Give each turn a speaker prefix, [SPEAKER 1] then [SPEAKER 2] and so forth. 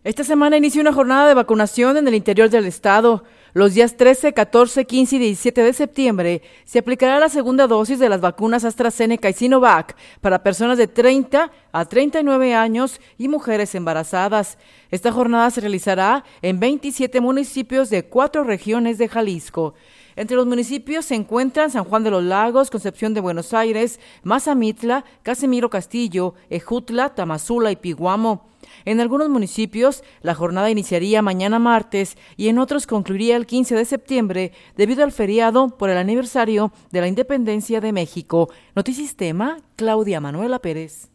[SPEAKER 1] Esta semana inicia una jornada de vacunación en el interior del estado. Los días 13, 14, 15 y 17 de septiembre se aplicará la segunda dosis de las vacunas AstraZeneca y Sinovac para personas de 30 a 39 años y mujeres embarazadas. Esta jornada se realizará en 27 municipios de 4 regiones de Jalisco. Entre los municipios se encuentran San Juan de los Lagos, Concepción de Buenos Aires, Mazamitla, Casimiro Castillo, Ejutla, Tamazula y Piguamo. En algunos municipios, la jornada iniciaría mañana martes y en otros concluiría el 15 de septiembre debido al feriado por el aniversario de la independencia de México. Notisistema, Claudia Manuela Pérez.